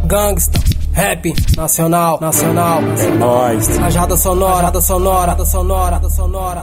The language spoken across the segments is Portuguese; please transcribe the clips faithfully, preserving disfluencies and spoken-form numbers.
Gangsta, rap, nacional, nacional, é nóis. Rajada sonora, rajada sonora, rajada sonora, rajada sonora.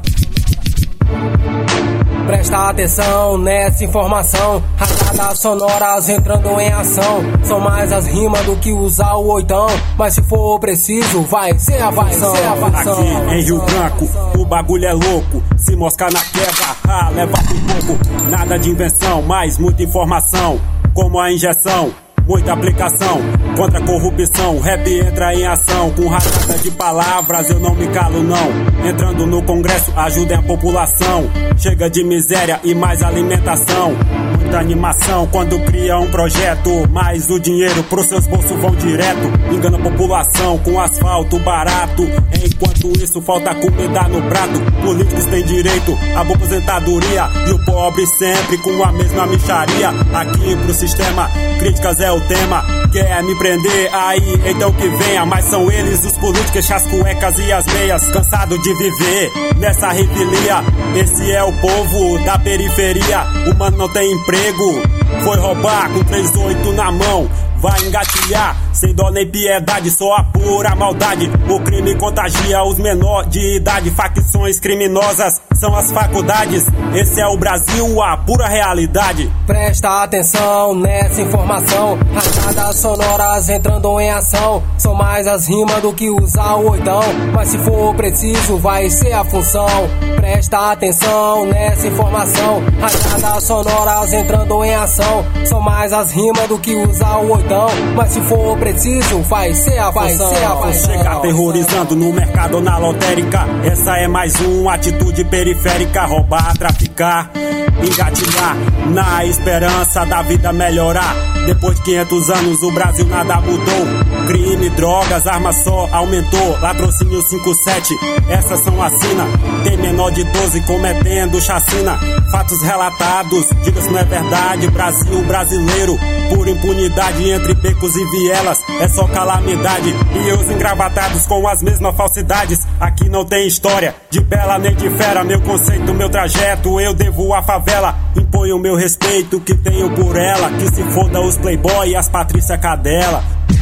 Presta atenção nessa informação, rajadas sonoras entrando em ação. São mais as rimas do que usar o oitão, mas se for preciso vai ser a função. Aqui em Rio Branco o bagulho é louco, se moscar na quebra, ah, leva por pouco. Nada de invenção, mas muita informação, como a injeção. Muita aplicação contra a corrupção, rap entra em ação. Com rajada de palavras eu não me calo não. Entrando no congresso ajudem a população. Chega de miséria e mais alimentação. Muita animação quando cria um projeto, mas o dinheiro pros seus bolsos vão direto. Engana a população com asfalto barato, enquanto isso falta comida no prato. Políticos têm direito à boa aposentadoria e o pobre sempre com a mesma mixaria. Aqui pro sistema críticas é o tema. Quer me prender? Aí, então que venha. Mas são eles os políticos que as cuecas e as meias. Cansado de viver nessa revelia. Esse é o povo da periferia. O mano não tem emprego, foi roubar com três oito na mão. Vai engatilhar, sem dó nem piedade, só a pura maldade. O crime contagia os menores de idade. Facções criminosas são as faculdades. Esse é o Brasil, a pura realidade. Presta atenção nessa informação, rajadas sonoras entrando em ação. São mais as rimas do que usar o oitão, mas se for preciso vai ser a função. Presta atenção nessa informação, rajadas sonoras entrando em ação. São mais as rimas do que usar o oitão, mas se for preciso vai ser a função. Chega aterrorizando no mercado ou na lotérica. Essa é mais uma atitude periférica. Roubar, traficar, engatilhar, na esperança da vida melhorar. Depois de quinhentos anos o Brasil nada mudou. Crime, drogas, armas só aumentou. Latrocínio cinco sete, essas são a sina. Tem menor de doze cometendo chacina. Fatos relatados, diga se não é verdade. Brasil brasileiro, pura impunidade entre becos e vielas. É só calamidade e os engravatados com as mesmas falsidades. Aqui não tem história de bela nem de fera. Meu conceito, meu trajeto, eu devo à favela. Imponho o meu respeito que tenho por ela. Que se foda os playboy e as Patrícia Cadela.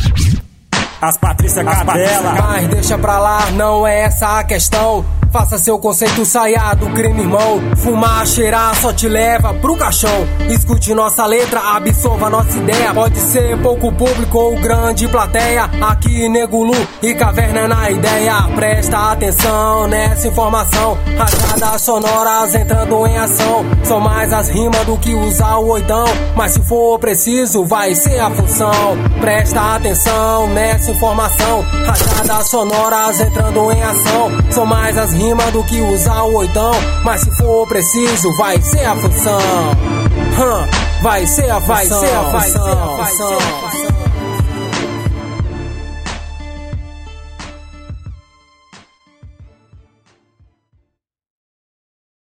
As Patrícia Cadela. Mas deixa pra lá, não é essa a questão. Faça seu conceito saia do crime, irmão. Fumar, cheirar só te leva pro caixão. Escute nossa letra, absorva nossa ideia. Pode ser pouco público ou grande plateia. Aqui Negulu e Caverna na ideia. Presta atenção nessa informação, rajadas sonoras entrando em ação. São mais as rimas do que usar o oitão, mas se for preciso vai ser a função. Presta atenção nessa informação, rajadas sonoras entrando em ação. São mais as rimas do que usar o oitão, mas se for preciso vai ser a função. Hum, vai ser a função, vai ser a função, vai ser a função.